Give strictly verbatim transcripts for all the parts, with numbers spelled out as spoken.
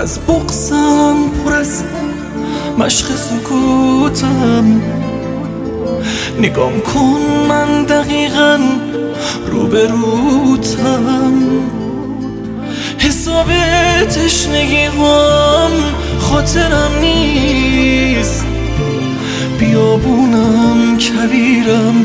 از بغضم، پر از مشق سکوتم. نگام کن من دقیقاً روبروتم. حساب تشنگی‌هام خاطرم نیست، بیابونم کویرم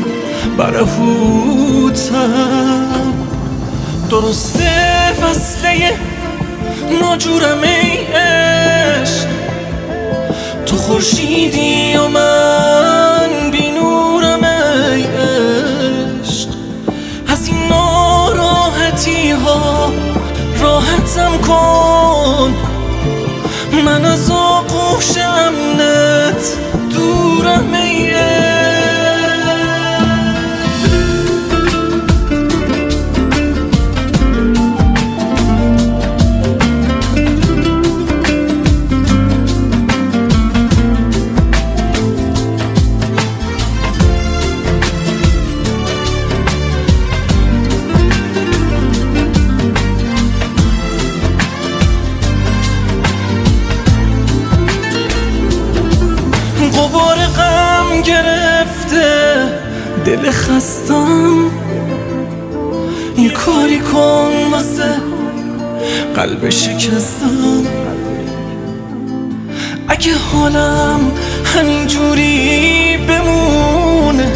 برهوتم. درسته فصله ناجورم ای عشق، تو خورشیدی و من بی نورم ای عشق. از این ناراحتی ها راحتم کن، من از آغوش امنت دورم ای عشق. غبار غم گرفته دل خستم، یه کاری کن واسه قلب شکستم. اگه حالم همینجوری بمونه،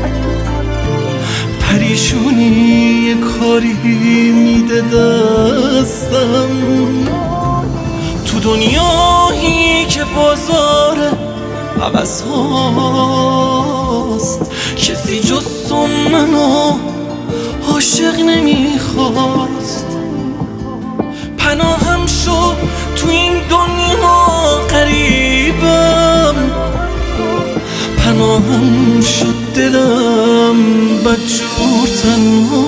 پریشونی یه کاری میده دستم. تو دنیایی که بازاره عوض هاست، کسی جز تو منو عاشق نمیخواست. پناهم شو تو این دنیا غریبم، پناهم شد دلم بدجور تنها.